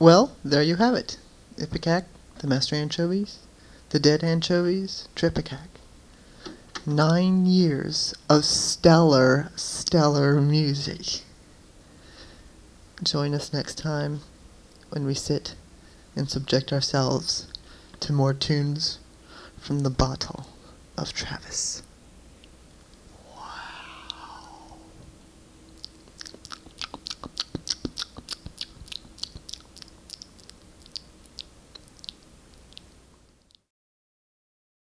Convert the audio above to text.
Well, there you have it. Ipecac, the master anchovies, the dead anchovies, Tripicac. 9 years of stellar music. Join us next time when we sit and subject ourselves to more tunes from the bottle of Travis.